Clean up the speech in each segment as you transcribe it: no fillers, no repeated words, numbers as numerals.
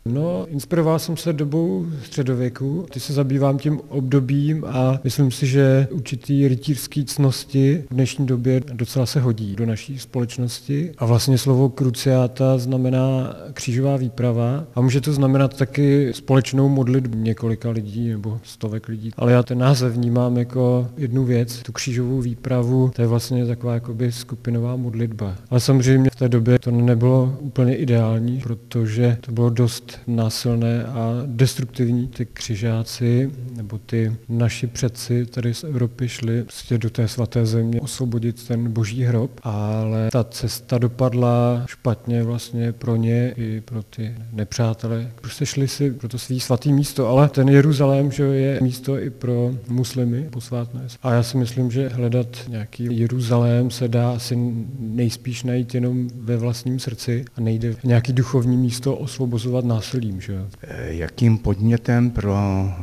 No, inspiroval jsem se dobou středověku, ty se zabývám tím obdobím a myslím si, že určitý rytířský ctnosti v dnešní době docela se hodí do naší společnosti. A vlastně slovo cruciata znamená křížová výprava a může to znamenat taky společnou modlitbu několika lidí nebo stovek lidí. Ale já ten název vnímám jako jednu věc, tu křížovou výpravu, to je vlastně taková jakoby skupinová modlitba. Ale samozřejmě v té době to nebylo úplně ideální, protože to bylo dost násilné a destruktivní. Ty křižáci nebo ty naši předci tady z Evropy šli prostě do té svaté země osvobodit ten boží hrob, ale ta cesta dopadla špatně vlastně pro ně i pro ty nepřátele. Prostě šli si pro to svý svatý místo, ale ten Jeruzalém, že je místo i pro muslimy posvátné. A já si myslím, že hledat nějaký Jeruzalém se dá asi nejspíš najít jenom ve vlastním srdci a nejde nějaký duchovní místo osvobozovat násilím. Že? Jakým podnětem pro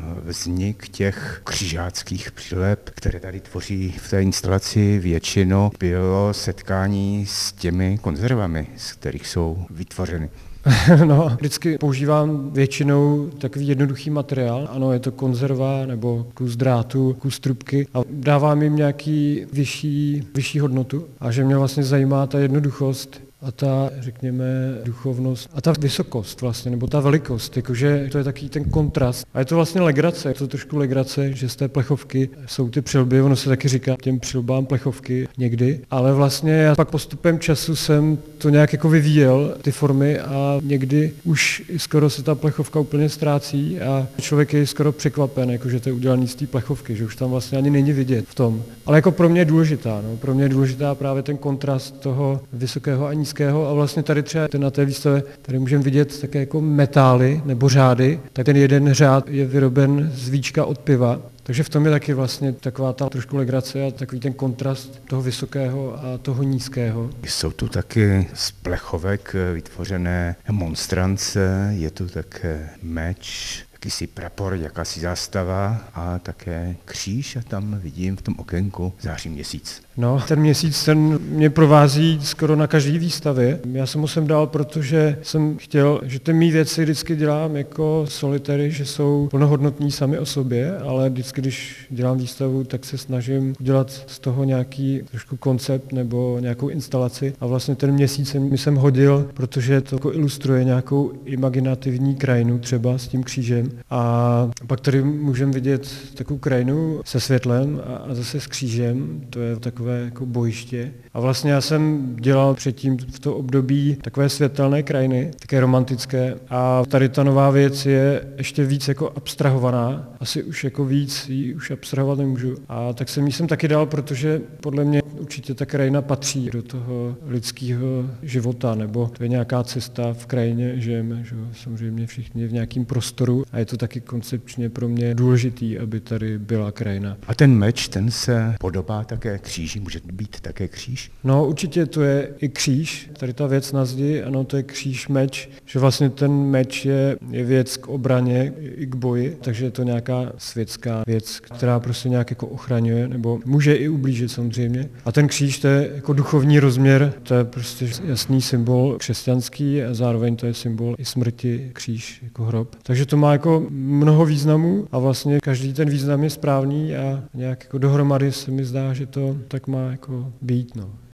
vznik těch křižáckých přileb, které tady tvoří v té instalaci většinou, bylo setkání s těmi konzervami, z kterých jsou vytvořeny? No, vždycky používám většinou takový jednoduchý materiál. Ano, je to konzerva nebo kus drátu, kus trubky a dávám jim nějaký vyšší hodnotu a že mě vlastně zajímá ta jednoduchost a ta, řekněme, duchovnost a ta vysokost vlastně, nebo ta velikost, jakože to je takový ten kontrast. A je to vlastně legrace, je to trošku legrace, že z té plechovky jsou ty přilby, ono se taky říká těm přilbám plechovky někdy, ale vlastně já pak postupem času jsem to nějak jako vyvíjel, ty formy a někdy už skoro se ta plechovka úplně ztrácí a člověk je skoro překvapen, jakože to je udělaný z té plechovky, že už tam vlastně ani není vidět v tom. Ale jako pro mě je důležitá, no, pro mě je důležitá právě ten kontrast toho vysokého a nízkého a vlastně tady třeba na té výstavě tady můžeme vidět také jako metály nebo řády, tak ten jeden řád je vyroben z víčka od piva, takže v tom je taky vlastně taková ta trošku legrace a takový ten kontrast toho vysokého a toho nízkého. Jsou tu taky z plechovek vytvořené monstrance, je tu také meč, jakýsi prapor, jakási zástava a také kříž a tam vidím v tom okénku září měsíc. No, ten měsíc ten mě provází skoro na každé výstavě. Já jsem ho sem dal, protože jsem chtěl, že ty mý věci vždycky dělám jako solitary, že jsou plnohodnotní sami o sobě, ale vždycky, když dělám výstavu, tak se snažím udělat z toho nějaký trošku koncept nebo nějakou instalaci a vlastně ten měsíc mi jsem hodil, protože to jako ilustruje nějakou imaginativní krajinu třeba s tím křížem a pak tady můžeme vidět takovou krajinu se světlem a zase s křížem, to je takové jako bojiště. A vlastně já jsem dělal předtím v to období takové světelné krajiny, také romantické a tady ta nová věc je ještě víc jako abstrahovaná, asi už jako víc ji už abstrahovat nemůžu. A tak jsem ji sem taky dal, protože podle mě určitě ta krajina patří do toho lidského života, nebo to je nějaká cesta v krajině, žijeme, že samozřejmě všichni v nějakém prostoru a je to taky koncepčně pro mě důležitý, aby tady byla krajina. A ten meč, ten se podobá také kříži, může být také kříž? No určitě to je i kříž, tady ta věc na zdi, ano, to je kříž, meč, že vlastně ten meč je věc k obraně i k boji, takže je to nějaká světská věc, která prostě nějak jako ochraňuje, nebo může i ublížit samozřejmě. A ten kříž, to je jako duchovní rozměr, to je prostě jasný symbol křesťanský a zároveň to je symbol i smrti, kříž jako hrob. Takže to má jako mnoho významů a vlastně každý ten význam je správný a nějak jako dohromady se mi zdá, že to tak má jako být, no.